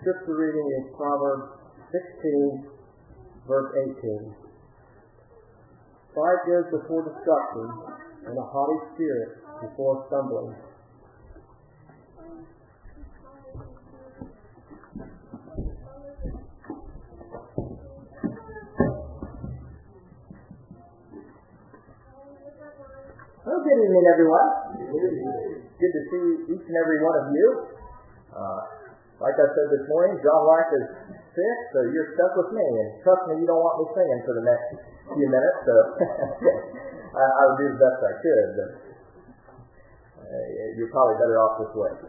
scripture reading is Proverbs 16, verse 18. Pride goes before destruction, and a haughty spirit before stumbling. Well, good evening, everyone. Good to see each and every one of you. Like I said this morning, John Life is sick, so you're stuck with me. And trust me, you don't want me singing for the next few minutes, so I would do the best I could, but you're probably better off this way.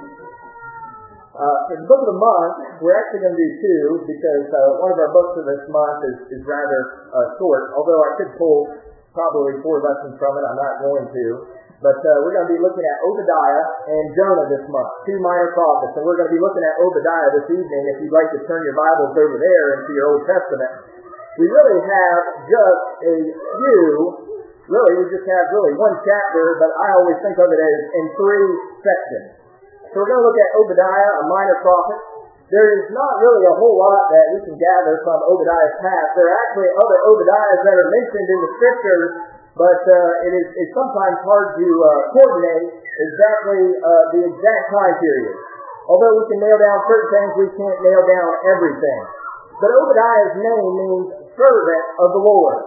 For the book of the month, we're actually going to do two, because one of our books of this month is rather short, although I could pull probably 4 lessons from it. I'm not going to. But we're going to be looking at Obadiah and Jonah this month, 2 minor prophets. And we're going to be looking at Obadiah this evening. If you'd like to turn your Bibles over there into your Old Testament, we really have just a few, we just have one chapter, but I always think of it as in 3 sections. So we're going to look at Obadiah, a minor prophet. There is not really a whole lot that we can gather from Obadiah's past. There are actually other Obadiahs that are mentioned in the Scriptures, but it's sometimes hard to coordinate exactly the exact time period. Although we can nail down certain things, we can't nail down everything. But Obadiah's name means servant of the Lord.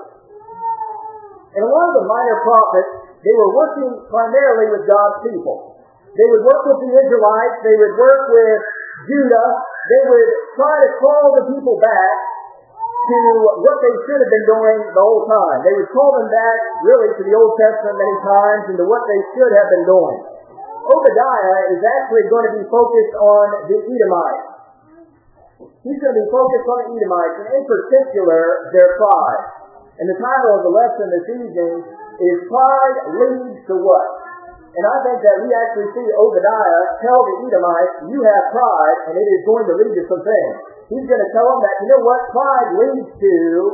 And a lot of the minor prophets, they were working primarily with God's people. They would work with the Israelites, they would work with Judah, they would try to call the people back to what they should have been doing the whole time. They would call them back really to the Old Testament many times and to what they should have been doing. Obadiah is actually going to be focused on the Edomites. He's going to be focused on the Edomites, and in particular, their pride. And the title of the lesson this evening is Pride Leads to What? And I think that we actually see Obadiah tell the Edomites, you have pride, and it is going to lead to some things. He's going to tell them that, you know what, pride leads to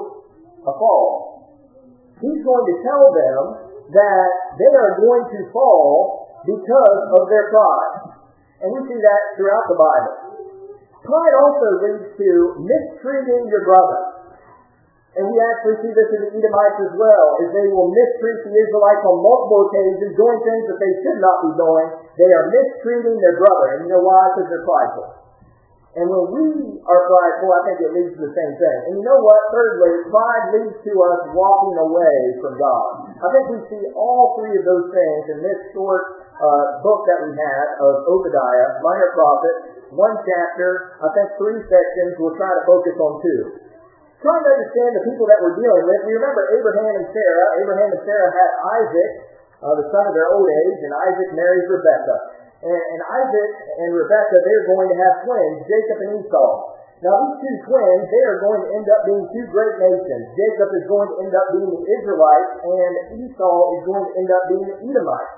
a fall. He's going to tell them that they are going to fall because of their pride. And we see that throughout the Bible. Pride also leads to mistreating your brother. And we actually see this in the Edomites as well, as they will mistreat the Israelites on multiple occasions, doing things that they should not be doing. They are mistreating their brother. And you know why? Because they're prideful. And when we are prideful, I think it leads to the same thing. And you know what? Thirdly, pride leads to us walking away from God. I think we see all 3 of those things in this short book that we have of Obadiah, minor prophet, 1 chapter, I think 3 sections. We'll try to focus on 2. Trying to understand the people that we're dealing with, we remember Abraham and Sarah. Abraham and Sarah had Isaac, the son of their old age, and Isaac marries Rebekah. And Isaac and Rebekah, they're going to have twins, Jacob and Esau. Now these 2 twins, they are going to end up being 2 great nations. Jacob is going to end up being the Israelites, and Esau is going to end up being the Edomites.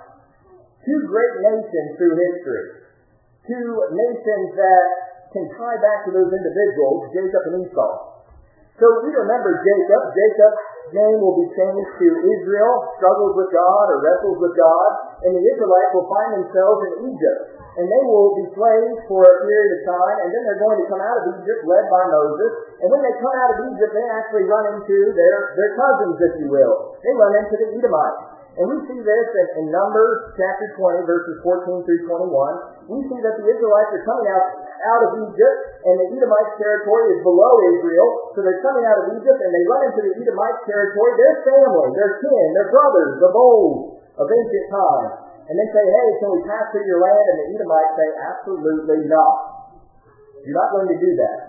2 great nations through history. 2 nations that can tie back to those individuals, Jacob and Esau. So we remember Jacob. Jacob's name will be changed to Israel, struggles with God or wrestles with God, and the Israelites will find themselves in Egypt. And they will be slaves for a period of time, and then they're going to come out of Egypt led by Moses. And when they come out of Egypt, they actually run into their cousins, if you will. They run into the Edomites. And we see this in Numbers chapter 20, verses 14 through 21. We see that the Israelites are coming out of Egypt, and the Edomite territory is below Israel. So they're coming out of Egypt, and they run into the Edomite territory. Their family, their kin, their brothers of old, of ancient times. And they say, hey, can we pass through your land? And the Edomites say, absolutely not. You're not going to do that.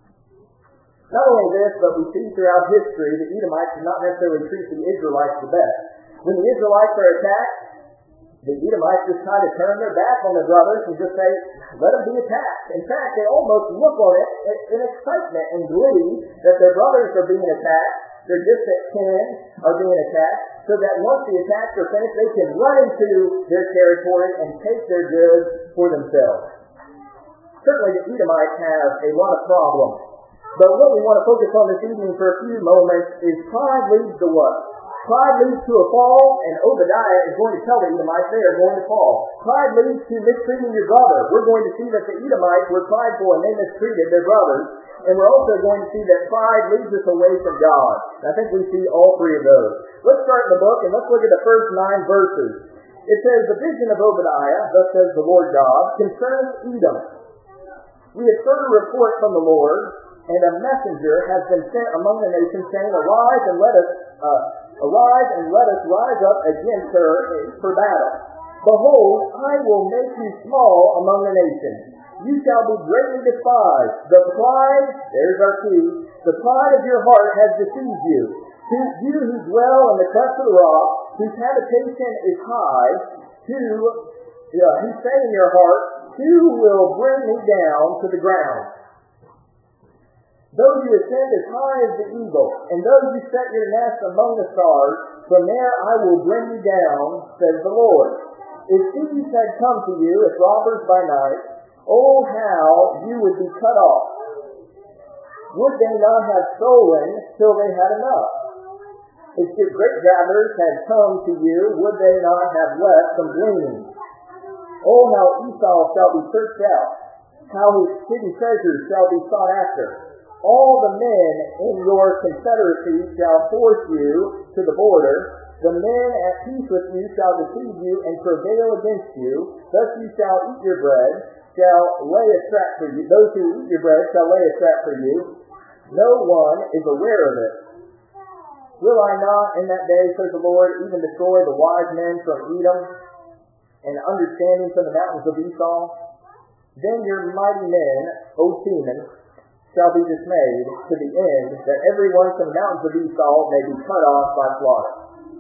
Not only this, but we see throughout history, the Edomites do not necessarily treat the Israelites the best. When the Israelites are attacked, the Edomites just try to turn their back on their brothers and just say, let them be attacked. In fact, they almost look on it in excitement and glee that their brothers are being attacked, their distant kin are being attacked, so that once the attacks are finished, they can run into their territory and take their goods for themselves. Certainly the Edomites have a lot of problems. But what we want to focus on this evening for a few moments is pride leads to what? Pride leads to a fall, and Obadiah is going to tell the Edomites they are going to fall. Pride leads to mistreating your brother. We're going to see that the Edomites were prideful and they mistreated their brothers. And we're also going to see that pride leads us away from God. And I think we see all three of those. Let's start in the book and let's look at the first 9 verses. It says, the vision of Obadiah, thus says the Lord God, concerning Edom. We have heard a report from the Lord, and a messenger has been sent among the nations, saying, Arise and let us rise up against her for battle. Behold, I will make you small among the nations. You shall be greatly despised. The pride, there's our key, the pride of your heart has deceived you. To you who dwell in the cleft of the rock, whose habitation is high, who say in your heart, who will bring me down to the ground? Though you ascend as high as the eagle, and though you set your nest among the stars, from there I will bring you down, says the Lord. If thieves had come to you as robbers by night, oh, how you would be cut off. Would they not have stolen till they had enough? If your grape gatherers had come to you, would they not have left some gleaning? Oh, how Esau shall be searched out, how his hidden treasures shall be sought after. All the men in your confederacy shall force you to the border. The men at peace with you shall deceive you and prevail against you. Thus you shall eat your bread, shall lay a trap for you. Those who eat your bread shall lay a trap for you. No one is aware of it. Will I not in that day, says the Lord, even destroy the wise men from Edom and understanding from the mountains of Esau? Then your mighty men, O Teman, shall be dismayed to the end that every one from the mountains of Esau may be cut off by slaughter.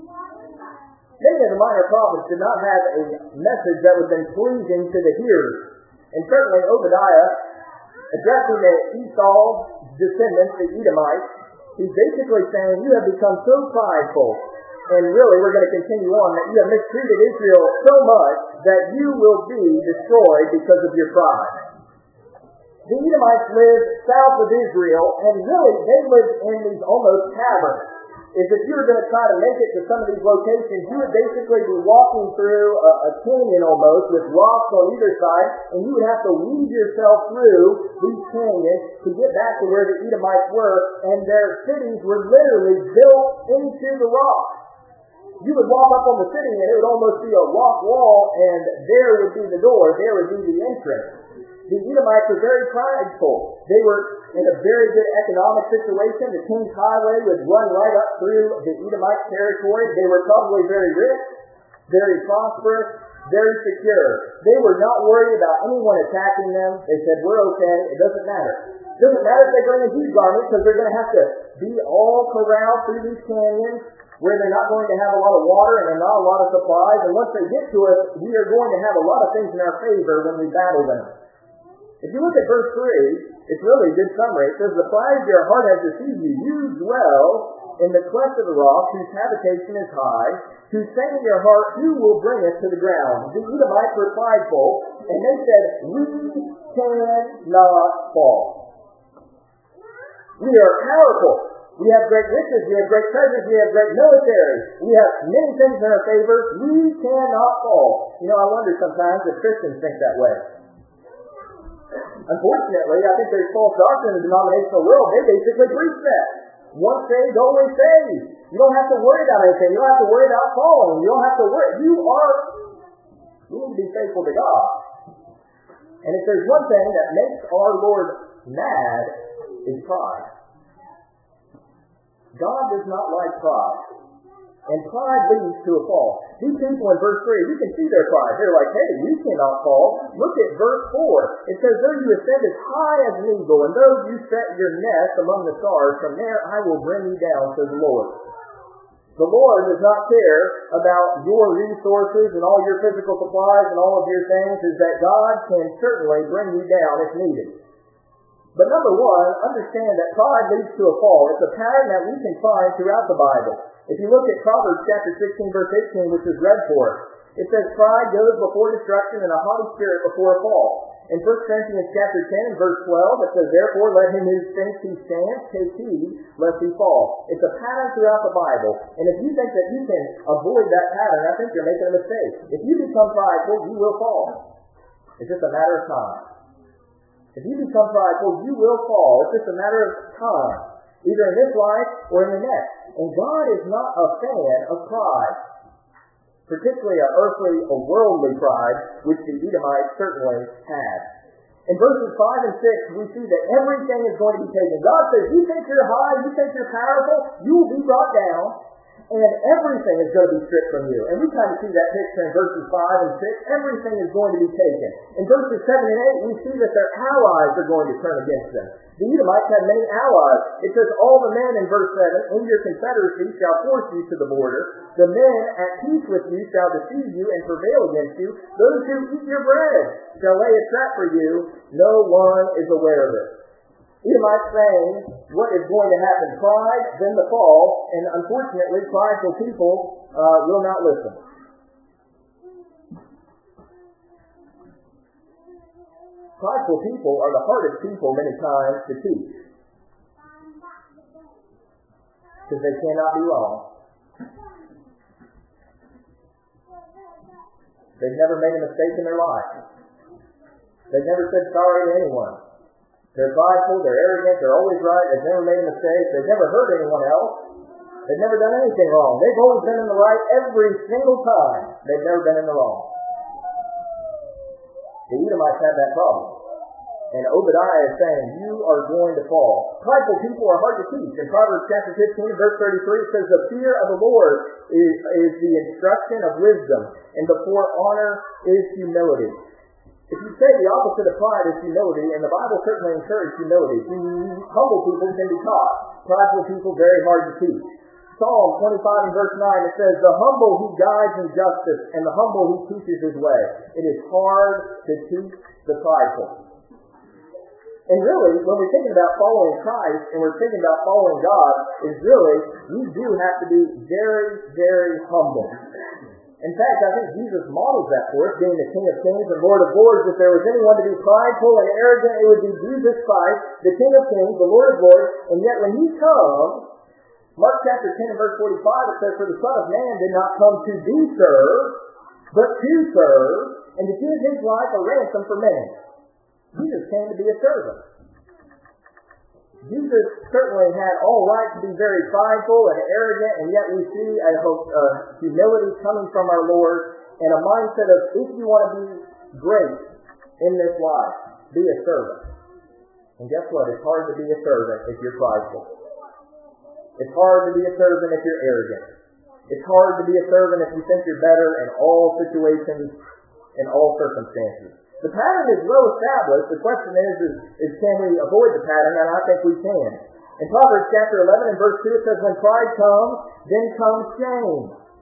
Many of the minor prophets did not have a message that was then pleasing to the hearers. And certainly Obadiah, addressing the Esau's descendants, the Edomites, he's basically saying, you have become so prideful, and really we're going to continue on, that you have mistreated Israel so much that you will be destroyed because of your pride. The Edomites lived south of Israel, and really they lived in these almost caverns. If you were going to try to make it to some of these locations, you would basically be walking through a canyon almost with rocks on either side, and you would have to weave yourself through these canyons to get back to where the Edomites were, and their cities were literally built into the rock. You would walk up on the city, and it would almost be a rock wall, and there would be the door, there would be the entrance. The Edomites were very prideful. They were in a very good economic situation. The King's Highway would run right up through the Edomite territory. They were probably very rich, very prosperous, very secure. They were not worried about anyone attacking them. They said, we're okay. It doesn't matter. It doesn't matter if they bring a huge army, because they're going to have to be all corralled through these canyons where they're not going to have a lot of water and not a lot of supplies. And once they get to us, we are going to have a lot of things in our favor when we battle them. If you look at verse 3, it's really a good summary. It says, the pride of your heart has deceived you. You dwell in the cleft of the rock, whose habitation is high, who say in your heart, who will bring us to the ground? The Edomites were prideful, and they said, we cannot fall. We are powerful. We have great riches. We have great treasures. We have great military. We have many things in our favor. We cannot fall. You know, I wonder sometimes if Christians think that way. Unfortunately, I think there's false doctrine in the denominational world. They basically preach that. Once saved, always saved. You don't have to worry about anything. You don't have to worry about falling. You don't have to worry. You need to be faithful to God. And if there's one thing that makes our Lord mad, is pride. God does not like pride. And pride leads to a fall. These people in verse 3, you can see their pride. They're like, hey, we cannot fall. Look at verse 4. It says, though you ascend as high as an eagle, and though you set your nest among the stars, from there I will bring you down, says the Lord. The Lord does not care about your resources and all your physical supplies and all of your things, is that God can certainly bring you down if needed. But number one, understand that pride leads to a fall. It's a pattern that we can find throughout the Bible. If you look at Proverbs chapter 16, verse 18, which is read for us, it says, pride goes before destruction and a haughty spirit before a fall. In 1 Corinthians chapter 10 and verse 12, it says, therefore let him who thinks he stands take heed lest he fall. It's a pattern throughout the Bible. And if you think that you can avoid that pattern, I think you're making a mistake. If you become prideful, you will fall. It's just a matter of time. If you become prideful, you will fall. It's just a matter of time, either in this life or in the next. And God is not a fan of pride, particularly an earthly or worldly pride, which the Edomites certainly had. In verses 5 and 6, we see that everything is going to be taken. God says, you think you're high, you think you're powerful, you will be brought down, and everything is going to be stripped from you. And we kind of see that picture in verses 5 and 6. Everything is going to be taken. In verses 7 and 8, we see that their allies are going to turn against them. The Edomites had many allies. It says, all the men in verse 7, in your confederacy shall force you to the border. The men at peace with you shall deceive you and prevail against you. Those who eat your bread shall lay a trap for you. No one is aware of it. Edomites saying what is going to happen. Pride, then the fall, and unfortunately, prideful people will not listen. Prideful people are the hardest people many times to teach, because they cannot be wrong. They've never made a mistake in their life. They've never said sorry to anyone. They're prideful, they're arrogant, they're always right, they've never made a mistake, they've never hurt anyone else, they've never done anything wrong. They've always been in the right every single time. They've never been in the wrong. The Edomites had that problem. And Obadiah is saying, you are going to fall. Prideful people are hard to teach. In Proverbs chapter 15, verse 33, it says, the fear of the Lord is the instruction of wisdom, and before honor is humility. If you say the opposite of pride is humility, and the Bible certainly encourages humility, humble people can be taught. Prideful people, very hard to teach. Psalm 25 and verse 9, it says, the humble he guides in justice, and the humble he teaches his way. It is hard to teach the prideful. And really, when we're thinking about following Christ, and we're thinking about following God, is really, we do have to be very, very humble. In fact, I think Jesus models that for us, being the King of Kings and Lord of Lords. If there was anyone to be prideful and arrogant, it would be Jesus Christ, the King of Kings, the Lord of Lords. And yet when he comes, Mark chapter 10 and verse 45, it says, for the Son of Man did not come to be served, but to serve, and to give his life a ransom for many. Jesus came to be a servant. Jesus certainly had all right to be very prideful and arrogant, and yet we see a humility coming from our Lord, and a mindset of, if you want to be great in this life, be a servant. And guess what? It's hard to be a servant if you're prideful. It's hard to be a servant if you're arrogant. It's hard to be a servant if you think you're better in all situations, in all circumstances. The pattern is well established. The question is can we avoid the pattern? And I think we can. In Proverbs chapter 11 and verse 2, it says, when pride comes, then comes shame.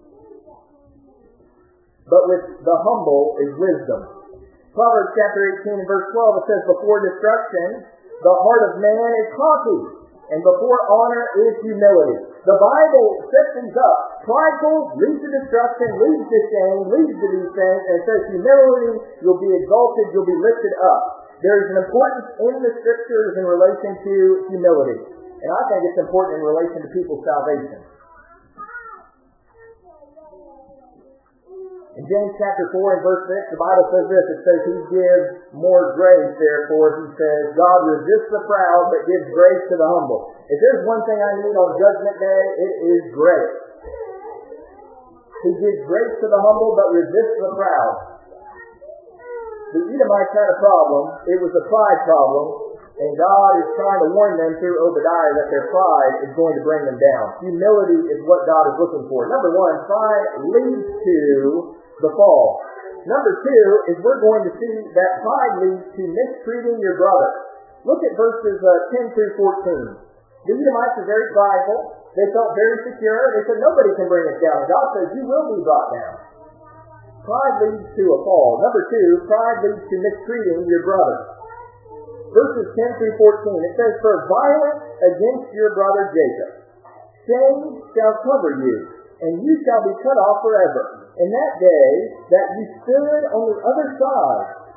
But with the humble is wisdom. Proverbs chapter 18 and verse 12, it says, before destruction, the heart of man is haughty, and before honor is humility. The Bible sets things up. Prideful leads to destruction, leads to shame, leads to these things, and it says humility, you'll be exalted, you'll be lifted up. There is an importance in the Scriptures in relation to humility. And I think it's important in relation to people's salvation. In James chapter 4 and verse 6, the Bible says this. It says, he gives more grace, therefore, he says, God resists the proud, but gives grace to the humble. If there's one thing I need on Judgment Day, it is grace. He gives grace to the humble, but resists the proud. The Edomites had a problem. It was a pride problem. And God is trying to warn them through Obadiah that their pride is going to bring them down. Humility is what God is looking for. Number one, pride leads to the fall. Number two is we're going to see that pride leads to mistreating your brother. Look at verses 10 through 14. The Edomites are very prideful. They felt very secure. They said, nobody can bring us down. God says, you will be brought down. Pride leads to a fall. Number two, pride leads to mistreating your brother. Verses 10 through 14, it says, for violence against your brother Jacob, shame shall cover you, and you shall be cut off forever. In that day that you stood on the other side,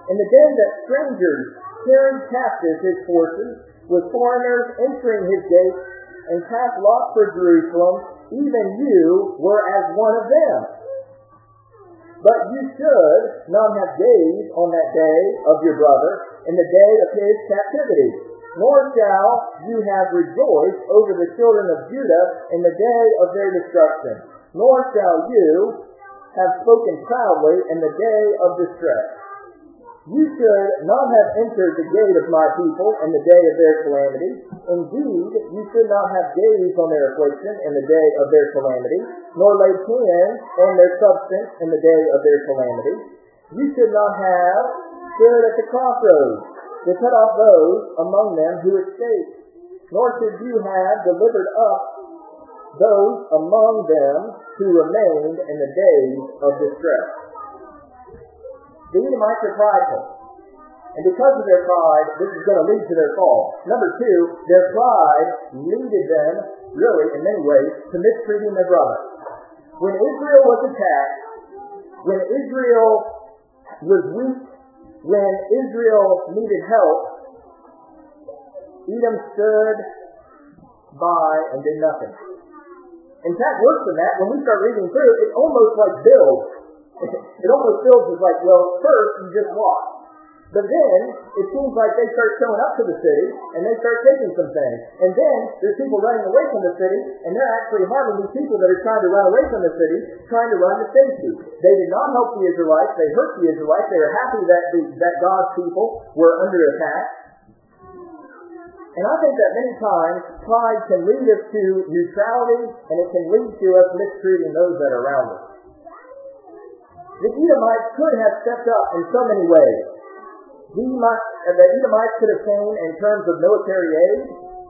In the day that strangers carried captive his forces, with foreigners entering his gates, and cast lots for Jerusalem, even you were as one of them. But you should not have gazed on that day of your brother in the day of his captivity, nor shall you have rejoiced over the children of Judah in the day of their destruction, nor shall you have spoken proudly in the day of distress. You should not have entered the gate of my people in the day of their calamity. Indeed, you should not have gazed on their affliction in the day of their calamity, nor laid hands on their substance in the day of their calamity. You should not have stood at the crossroads to cut off those among them who escaped, nor should you have delivered up those among them who remained in the days of distress. The Edomites are prideful. And because of their pride, this is going to lead to their fall. Number two, their pride leaded them, really, in many ways, to mistreating their brother. When Israel was attacked, when Israel was weak, when Israel needed help, Edom stood by and did nothing. In fact, worse than that, when we start reading through, it almost like builds. It almost feels as like, well, first you just watch. But then, it seems like they start showing up to the city, and they start taking some things. And then, there's people running away from the city, and they're actually harming these people that are trying to run away from the city, trying to run to safety. They did not help the Israelites. They hurt the Israelites. They were happy that God's people were under attack. And I think that many times, pride can lead us to neutrality, and it can lead to us mistreating those that are around us. The Edomites could have stepped up in so many ways. The Edomites could have came in terms of military aid.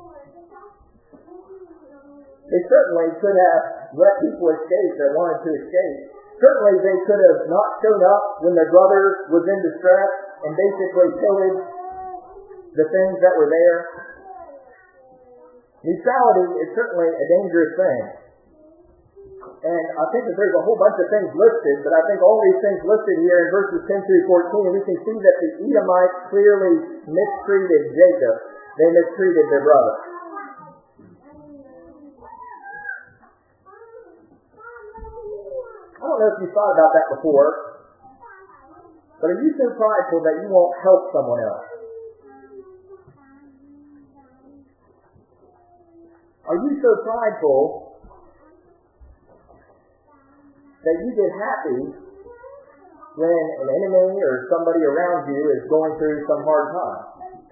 They certainly could have let people escape that wanted to escape. Certainly they could have not shown up when their brother was in distress and basically pillaged the things that were there. Neutrality is certainly a dangerous thing. And I think that there's a whole bunch of things listed, but I think all these things listed here in verses 10 through 14, we can see that the Edomites clearly mistreated Jacob. They mistreated their brother. I don't know if you thought about that before, but are you so prideful that you won't help someone else? Are you so prideful that you get happy when an enemy or somebody around you is going through some hard time?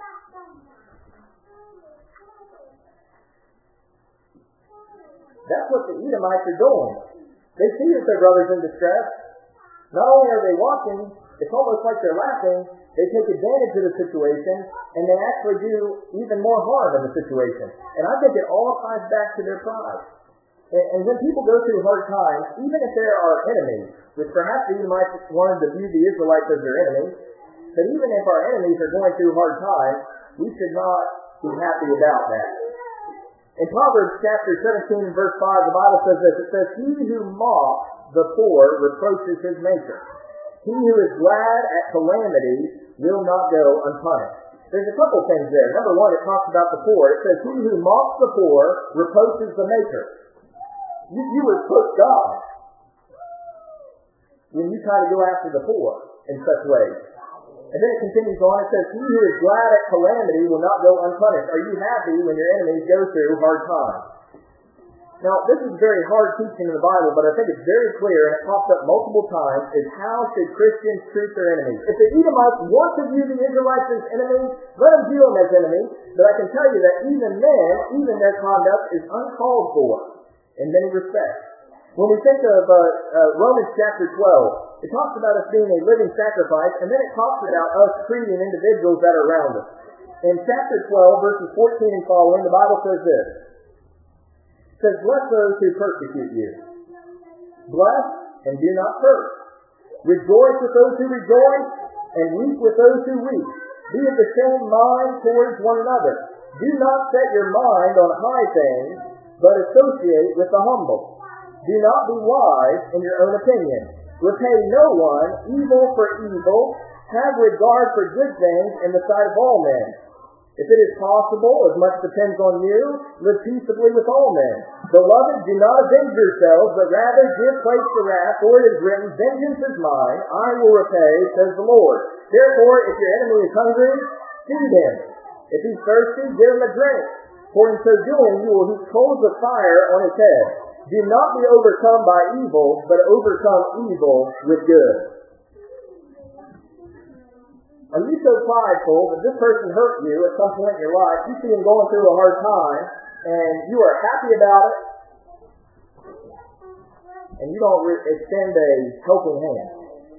That's what the Edomites are doing. They see that their brother's in distress. Not only are they watching, it's almost like they're laughing. They take advantage of the situation, and they actually do even more harm in the situation. And I think it all ties back to their pride. And when people go through hard times, even if there are enemies, which perhaps the Edomites wanted to view the Israelites as their enemies, but even if our enemies are going through hard times, we should not be happy about that. In Proverbs chapter 17 verse 5, the Bible says this. It says, "He who mocks the poor reproaches his maker. He who is glad at calamity will not go unpunished." There's a couple things there. Number one, it talks about the poor. It says, "He who mocks the poor reproaches the maker." You reproach God when you try to go after the poor in such ways. And then it continues on, it says, "He who is glad at calamity will not go unpunished." Are you happy when your enemies go through hard times? Now, this is very hard teaching in the Bible, but I think it's very clear, and it pops up multiple times, is how should Christians treat their enemies. If the Edomites want to view the Israelites as enemies, let them view them as enemies, but I can tell you that even then, even their conduct is uncalled for in many respects. When we think of Romans chapter 12, it talks about us being a living sacrifice, and then it talks about us treating individuals that are around us. In chapter 12, verses 14 and following, the Bible says this. It says, "Bless those who persecute you. Bless and do not curse. Rejoice with those who rejoice, and weep with those who weep. Be of the same mind towards one another. Do not set your mind on high things, but associate with the humble. Do not be wise in your own opinion. Repay no one evil for evil, Have regard for good things in the sight of all men. If it is possible, as much depends on you, live peaceably with all men. Beloved, do not avenge yourselves, but rather give place to wrath, for it is written, Vengeance is mine, I will repay, says the Lord. Therefore, if your enemy is hungry, feed him. If he's thirsty, give him a drink. For in so doing, you will heap coals of fire on his head. Do not be overcome by evil, but overcome evil with good. Are you so prideful that this person hurt you at some point in your life, you see him going through a hard time, and you are happy about it, and you don't extend a helping hand?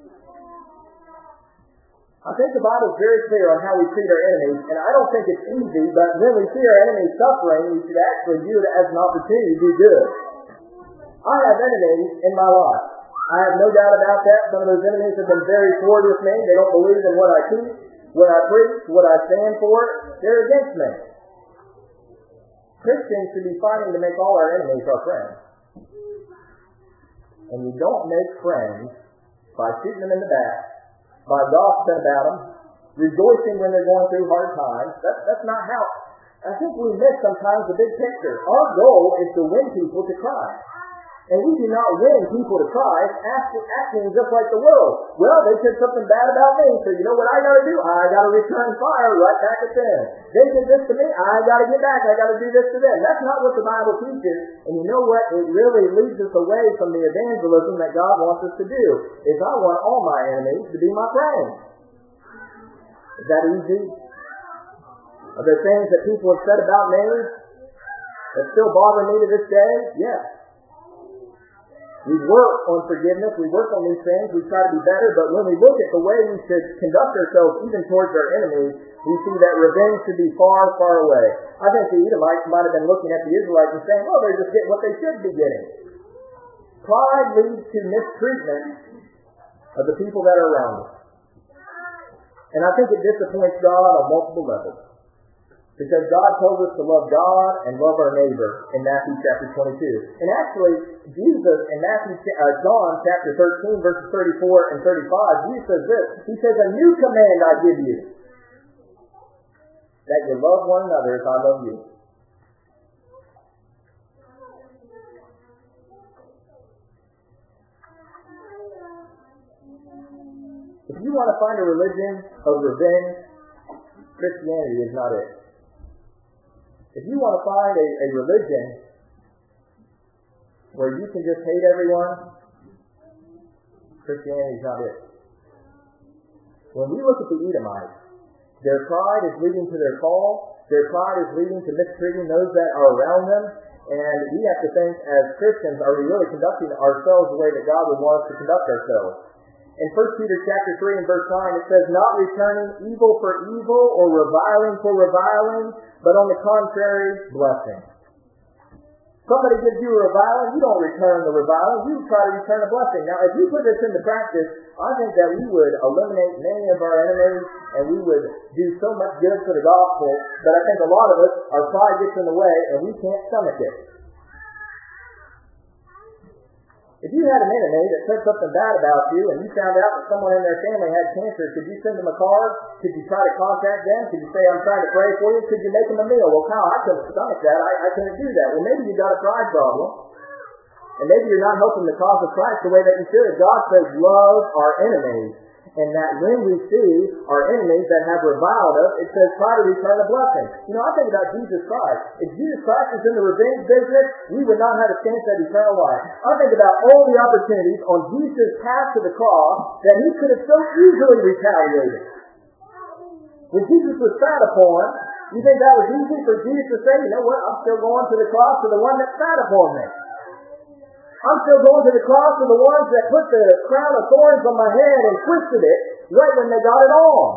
I think the Bible is very clear on how we treat our enemies, and I don't think it's easy, but when we see our enemies suffering, we should actually view it as an opportunity to do good. I have enemies in my life. I have no doubt about that. Some of those enemies have been very forward with me. They don't believe in what I teach, what I preach, what I stand for. They're against me. Christians should be fighting to make all our enemies our friends. And you don't make friends by shooting them in the back, by gossiping about them, rejoicing when they're going through hard times. That's not how. I think we miss sometimes the big picture. Our goal is to win people to Christ. And we do not win people to Christ acting just like the world. Well, they said something bad about me, so you know what I got to do? I got to return fire right back at them. They did this to me, I got to get back. I got to do this to them. That's not what the Bible teaches. And you know what? It really leads us away from the evangelism that God wants us to do. Is I want all my enemies to be my friends. Is that easy? Are there things that people have said about me that still bother me to this day? Yes. We work on forgiveness, we work on these things, we try to be better, but when we look at the way we should conduct ourselves even towards our enemies, we see that revenge should be far, far away. I think the Edomites might have been looking at the Israelites and saying, well, they're just getting what they should be getting. Pride leads to mistreatment of the people that are around us. And I think it disappoints God on multiple levels. Because God tells us to love God and love our neighbor in Matthew chapter 22. And actually, Jesus in John chapter 13, verses 34 and 35, Jesus says this. He says, a new command I give you, that you love one another as I love you. If you want to find a religion of revenge, Christianity is not it. If you want to find a religion where you can just hate everyone, Christianity is not it. When we look at the Edomites, their pride is leading to their fall. Their pride is leading to mistreating those that are around them. And we have to think, as Christians, are we really conducting ourselves the way that God would want us to conduct ourselves? In 1 Peter chapter 3 and verse 9, it says, not returning evil for evil or reviling for reviling, but on the contrary, blessing. Somebody gives you a reviling, you don't return the reviling, you try to return a blessing. Now, if you put this into practice, I think that we would eliminate many of our enemies, and we would do so much good for the gospel, that I think a lot of us, our pride gets in the way, and we can't stomach it. If you had an enemy that said something bad about you and you found out that someone in their family had cancer, could you send them a card? Could you try to contact them? Could you say, I'm trying to pray for you? Could you make them a meal? Well, Kyle, I couldn't stomach that. I couldn't do that. Well, maybe you got a pride problem. And maybe you're not helping the cause of Christ the way that you should. God says, love our enemies. And that when we see our enemies that have reviled us, it says, try to return a blessing. You know, I think about Jesus Christ. If Jesus Christ was in the revenge business, we would not have a chance at eternal life. I think about all the opportunities on Jesus' path to the cross that he could have so easily retaliated. When Jesus was spat upon, you think that was easy for Jesus to say, you know what, I'm still going to the cross for the one that spat upon me. I'm still going to the cross for the ones that put the crown of thorns on my head and twisted it right when they got it on.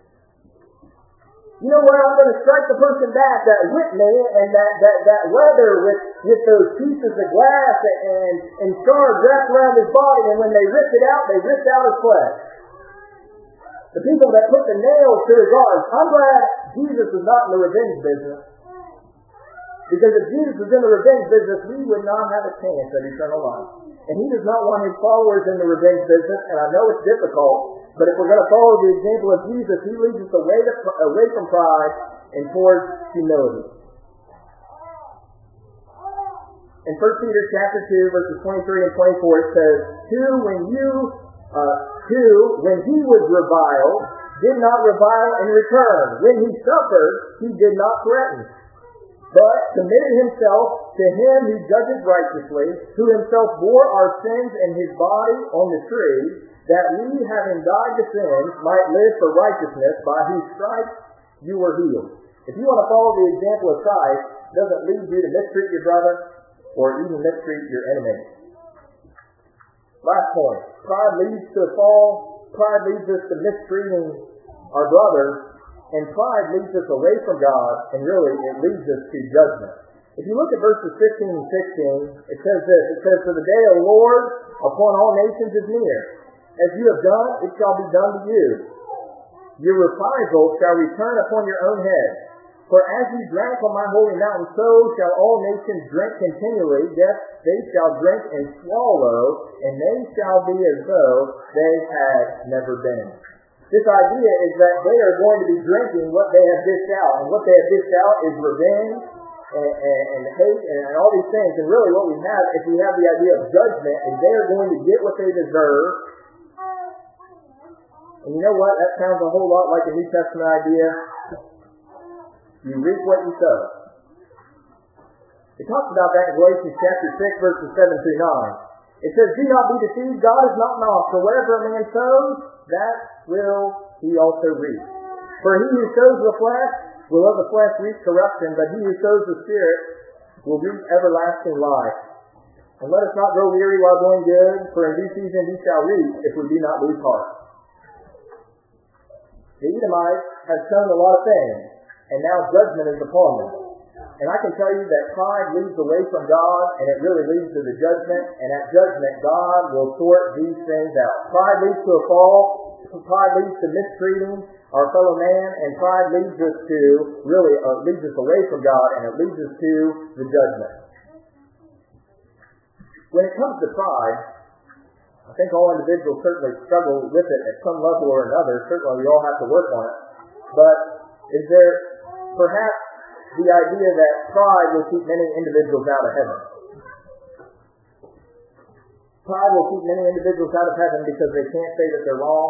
You know what? I'm going to strike the person back that whipped me and that leather with those pieces of glass and shards wrapped around his body, and when they ripped it out, they ripped out his flesh. The people that put the nails to his arms. I'm glad Jesus is not in the revenge business. Because if Jesus was in the revenge business, we would not have a chance at eternal life. And he does not want his followers in the revenge business, and I know it's difficult, But if we're going to follow the example of Jesus, he leads us away from pride and towards humility. In 1 Peter chapter 2, verses 23 and 24, it says, Who, when he was reviled, did not revile in return. When he suffered, he did not threaten, but committed himself to him who judges righteously, who himself bore our sins in his body on the tree, that we, having died to sins, might live for righteousness, by whose stripes you were healed. If you want to follow the example of Christ, it doesn't lead you to mistreat your brother or even mistreat your enemy. Last point. Pride leads to a fall. Pride leads us to mistreating our brothers. And pride leads us away from God, and really it leads us to judgment. If you look at verses 15 and 16, it says this. It says, For the day of the Lord upon all nations is near. As you have done, it shall be done to you. Your reprisal shall return upon your own head. For as you drank on my holy mountain, so shall all nations drink continually. Yes, they shall drink and swallow, and they shall be as though they had never been. This idea is that they are going to be drinking what they have dished out. And what they have dished out is revenge and hate and all these things. And really what we have, if we have the idea of judgment, is they are going to get what they deserve. And you know what? That sounds a whole lot like a New Testament idea. You reap what you sow. It talks about that in Galatians chapter 6, verses 7 through 9. It says, Do not be deceived, God is not mocked. For whatever a man sows, that will he also reap. For he who sows the flesh will of the flesh reap corruption, but he who sows the Spirit will reap everlasting life. And let us not grow weary while doing good, for in due season we shall reap if we do not lose heart. The Edomites have sown a lot of things, and now judgment is upon them. And I can tell you that pride leads away from God, and it really leads to the judgment. And at judgment, God will sort these things out. Pride leads to a fall. Pride leads to mistreating our fellow man. And pride leads us to, leads us away from God, and it leads us to the judgment. When it comes to pride, I think all individuals certainly struggle with it at some level or another. Certainly we all have to work on it. But is there perhaps the idea that pride will keep many individuals out of heaven? Pride will keep many individuals out of heaven because they can't say that they're wrong.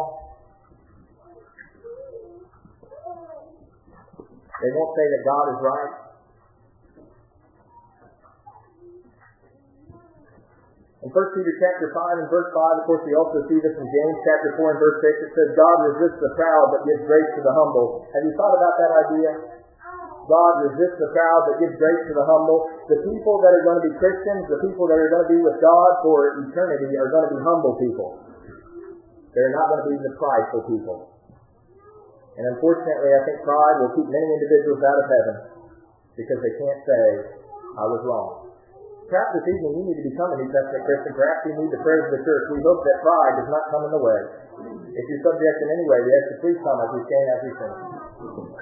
They won't say that God is right. In 1 Peter chapter 5 and verse 5, of course, we also see this in James chapter 4 and verse 6. It says, God resists the proud, but gives grace to the humble. Have you thought about that idea? God resists the proud, but gives grace to the humble. The people that are going to be Christians, the people that are going to be with God for eternity, are going to be humble people. They're not going to be the prideful people. And unfortunately, I think pride will keep many individuals out of heaven because they can't say, I was wrong. Perhaps this evening you need to become a New Testament Christian. Perhaps you need to pray for the church. We hope that pride does not come in the way. If you're subject in any way, we ask you please come as we stand as we sing.